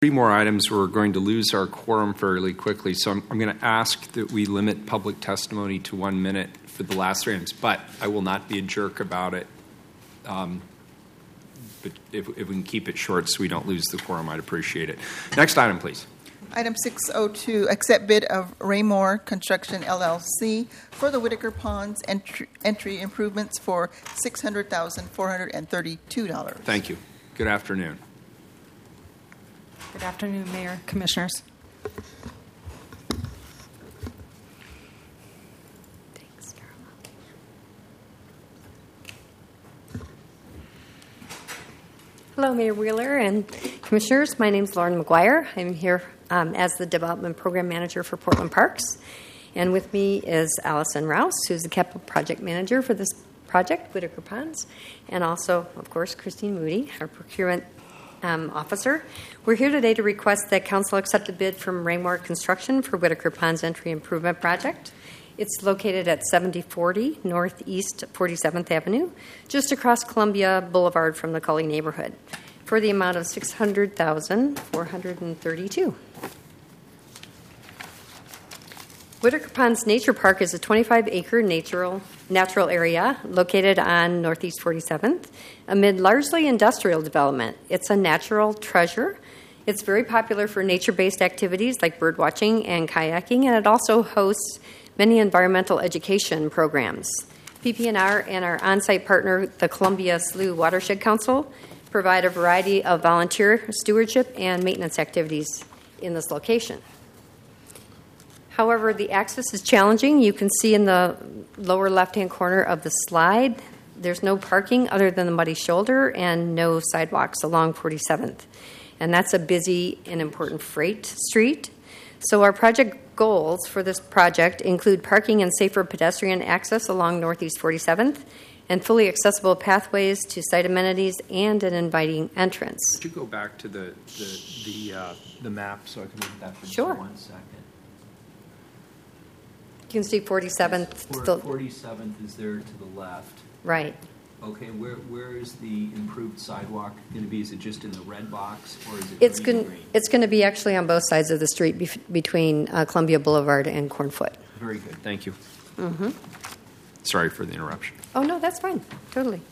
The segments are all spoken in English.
Three more items. We're going to lose our quorum fairly quickly, so I'm going to ask that we limit public testimony to 1 minute for the last three items, but I will not be a jerk about it. But if we can keep it short so we don't lose the quorum, I'd appreciate it. Next item, please. Item 602, accept bid of Raymore Construction, LLC for the Whitaker Ponds entry improvements for $600,432. Thank you. Good afternoon. Good afternoon, Mayor, Commissioners. Thanks, Carla. Hello, Mayor Wheeler and Commissioners. My name is Lauren McGuire. I'm here as the Development Program Manager for Portland Parks. And with me is Allison Rouse, who's the Capital Project Manager for this project, Whitaker Ponds, and also, of course, Christine Moody, our Procurement Officer. We're here today to request that Council accept a bid from Raymore Construction for Whitaker Ponds Entry Improvement Project. It's located at 7040 Northeast 47th Avenue, just across Columbia Boulevard from the Cully neighborhood, for the amount of $600,432. Whitaker Ponds Nature Park is a 25-acre natural area located on Northeast 47th amid largely industrial development. It's a natural treasure. It's very popular for nature-based activities like bird watching and kayaking, and it also hosts many environmental education programs. PP&R and our on-site partner, the Columbia Slough Watershed Council, provide a variety of volunteer stewardship and maintenance activities in this location. However, the access is challenging. You can see in the lower left-hand corner of the slide, there's no parking other than the muddy shoulder and no sidewalks along 47th. And that's a busy and important freight street. So our project goals for this project include parking and safer pedestrian access along Northeast 47th and fully accessible pathways to site amenities and an inviting entrance. Could you go back to the map so I can look at that for Sure. 1 second? You can see 47th. 47th is there to the left. Right. Okay, where is the improved sidewalk going to be? Is it just in the red box, or is it It's green? going to be actually on both sides of the street between Columbia Boulevard and Cornfoot. Very good. Thank you. Mm-hmm. Sorry for the interruption. Oh, no, that's fine. Totally.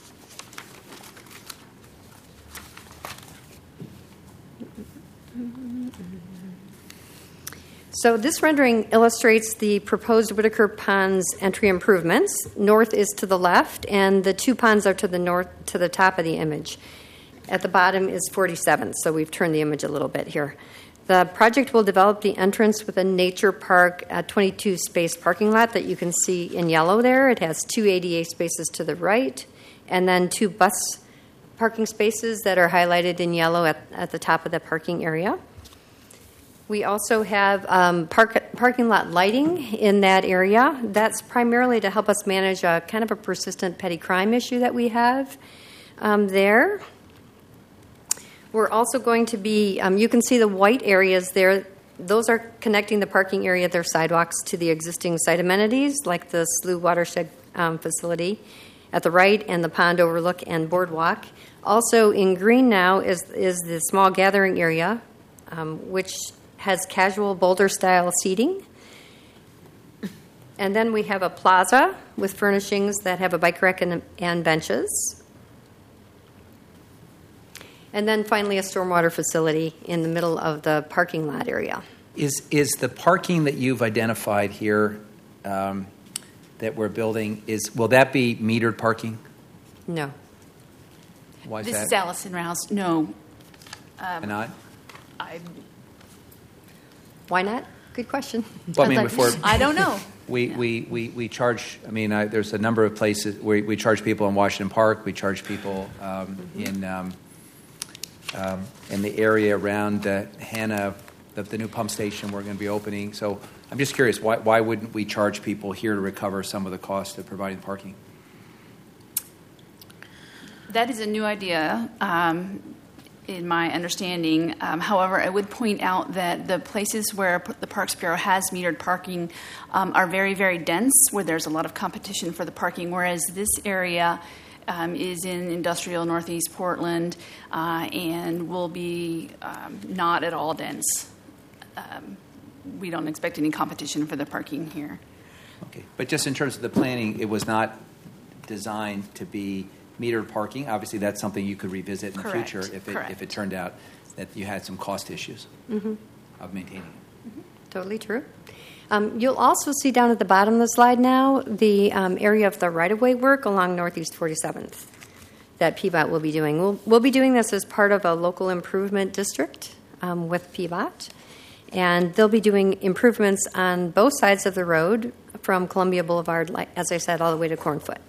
So this rendering illustrates the proposed Whitaker Ponds entry improvements. North is to the left, and the two ponds are to the north, to the top of the image. At the bottom is 47th, so we've turned the image a little bit here. The project will develop the entrance with a nature park 22-space parking lot that you can see in yellow there. It has 2 ADA spaces to the right, and then 2 bus parking spaces that are highlighted in yellow at the top of the parking area. We also have parking lot lighting in that area. That's primarily to help us manage a kind of a persistent petty crime issue that we have there. We're also going to be, you can see the white areas there. Those are connecting the parking area, their sidewalks, to the existing site amenities, like the Slough Watershed facility at the right and the pond overlook and boardwalk. Also in green now is the small gathering area, which has casual boulder-style seating. And then we have a plaza with furnishings that have a bike rack and benches. And then finally a stormwater facility in the middle of the parking lot area. Is the parking that you've identified here that we're building, will that be metered parking? No. Why is This that? is Allison Rouse. No. Why not? Why not? Good question. Well, I mean, before I don't know. we charge. I mean, there's a number of places where we charge people in Washington Park. We charge people in the area around Hannah, the new pump station we're going to be opening. So I'm just curious, why wouldn't we charge people here to recover some of the cost of providing parking? That is a new idea. In my understanding. However, I would point out that the places where the Parks Bureau has metered parking are very, very dense, where there's a lot of competition for the parking, whereas this area is in industrial Northeast Portland and will be not at all dense. We don't expect any competition for the parking here. Okay, but just in terms of the planning, it was not designed to be metered parking. Obviously, that's something you could revisit in Correct. the future if it turned out that you had some cost issues of maintaining it. Totally true. You'll also see down at the bottom of the slide now the area of the right-of-way work along Northeast 47th that PBOT will be doing. We'll be doing this as part of a local improvement district with PBOT, and they'll be doing improvements on both sides of the road from Columbia Boulevard, like, as I said, all the way to Cornfoot.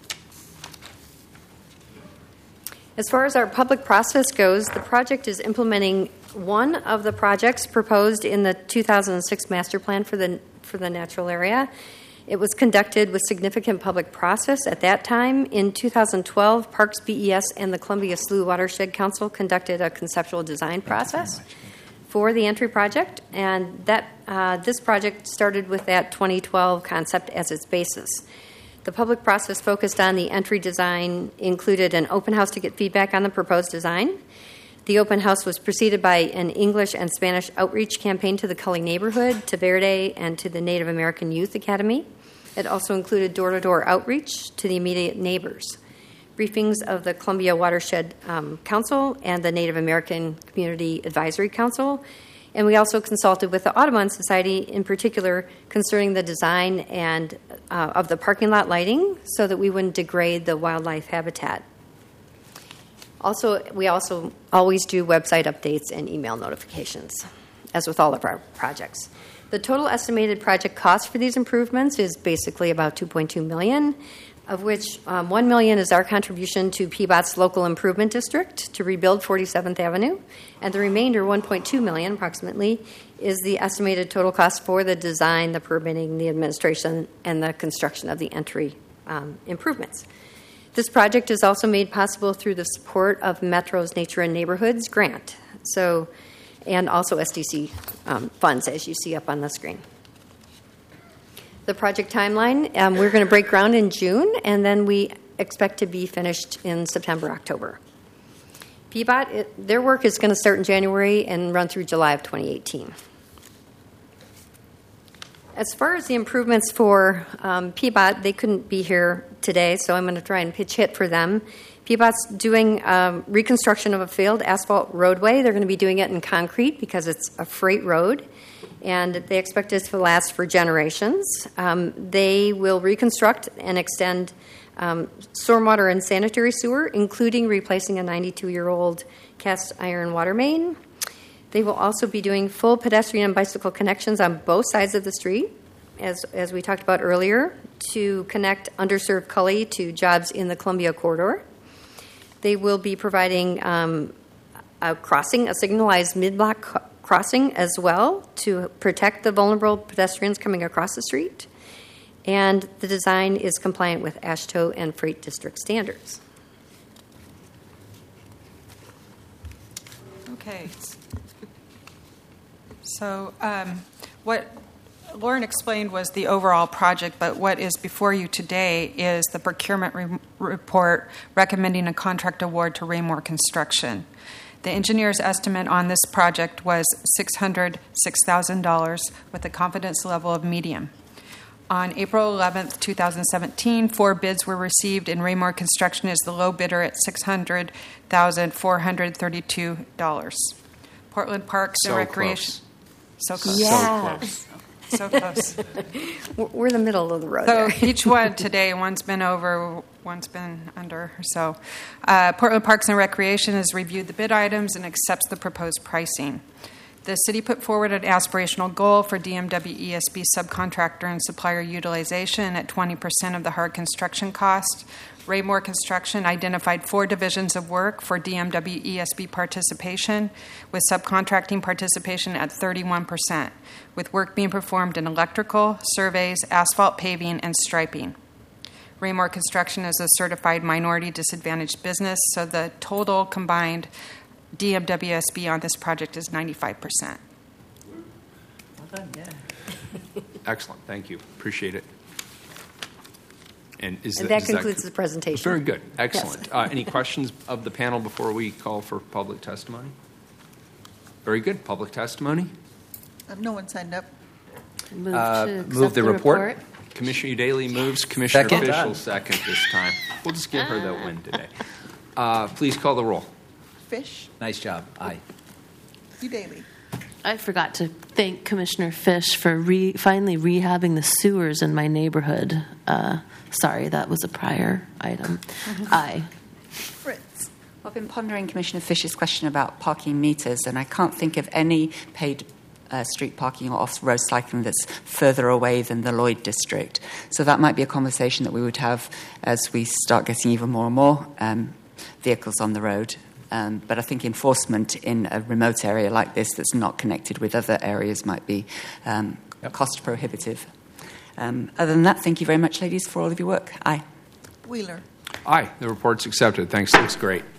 As far as our public process goes, the project is implementing one of the projects proposed in the 2006 master plan for the natural area. It was conducted with significant public process at that time. In 2012, Parks BES and the Columbia Slough Watershed Council conducted a conceptual design process for the entry project, and this project started with that 2012 concept as its basis. The public process focused on the entry design, included an open house to get feedback on the proposed design. The open house was preceded by an English and Spanish outreach campaign to the Cully neighborhood, to Verde, and to the Native American Youth Academy. It also included door-to-door outreach to the immediate neighbors, briefings of the Columbia Watershed Council and the Native American Community Advisory Council. And we also consulted with the Audubon Society, in particular, concerning the design and of the parking lot lighting so that we wouldn't degrade the wildlife habitat. Also, we also always do website updates and email notifications, as with all of our projects. The total estimated project cost for these improvements is basically about $2.2 million, of which $1 million is our contribution to PBOT's local improvement district to rebuild 47th Avenue, and the remainder, $1.2 million approximately, is the estimated total cost for the design, the permitting, the administration, and the construction of the entry improvements. This project is also made possible through the support of Metro's Nature and Neighborhoods grant, and also SDC funds, as you see up on the screen. The project timeline, we're going to break ground in June, and then we expect to be finished in September, October. PBOT, their work is going to start in January and run through July of 2018. As far as the improvements for PBOT, they couldn't be here today, so I'm going to try and pitch hit for them. PBOT's doing reconstruction of a failed asphalt roadway. They're going to be doing it in concrete because it's a freight road, and they expect it to last for generations. They will reconstruct and extend stormwater and sanitary sewer, including replacing a 92-year-old cast iron water main. They will also be doing full pedestrian and bicycle connections on both sides of the street, as we talked about earlier, to connect underserved Cully to jobs in the Columbia corridor. They will be providing a signalized mid-block crossing as well to protect the vulnerable pedestrians coming across the street. And the design is compliant with AASHTO and Freight District standards. Okay. So what Lauren explained was the overall project, but what is before you today is the procurement report recommending a contract award to Raymore Construction. The engineer's estimate on this project was $606,000 with a confidence level of medium. On April 11th, 2017, 4 bids were received, and Raymore Construction is the low bidder at $600,432. Portland Parks and Recreation. So close. Yeah. So close. We're in the middle of the road. So there. each one today, one's been over, one's been under. So Portland Parks and Recreation has reviewed the bid items and accepts the proposed pricing. The city put forward an aspirational goal for DMW ESB subcontractor and supplier utilization at 20% of the hard construction cost. Raymore Construction identified 4 divisions of work for DMW ESB participation, with subcontracting participation at 31%, with work being performed in electrical, surveys, asphalt paving, and striping. Raymore Construction is a certified minority disadvantaged business, so the total combined DMWSB on this project is 95%. Well done, yeah. Excellent. Thank you. Appreciate it. And that concludes the presentation. Very good. Excellent. Yes. Any questions of the panel before we call for public testimony? Very good. Public testimony. No one signed up. Move to move accept the report. Commissioner Daly moves. Commissioner Second. Fish will Done. second this time. We'll just give her the win today. Please call the roll. Fish, Nice job. Aye. Daly. I forgot to thank Commissioner Fish for finally rehabbing the sewers in my neighborhood. Sorry, that was a prior item. Aye. Fritz. I've been pondering Commissioner Fish's question about parking meters, and I can't think of any paid street parking or off-road cycling that's further away than the Lloyd district. So that might be a conversation that we would have as we start getting even more and more vehicles on the road. But I think enforcement in a remote area like this that's not connected with other areas might be cost prohibitive. Other than that, thank you very much, ladies, for all of your work. Aye. Wheeler. Aye. The report's accepted. Thanks. Looks great.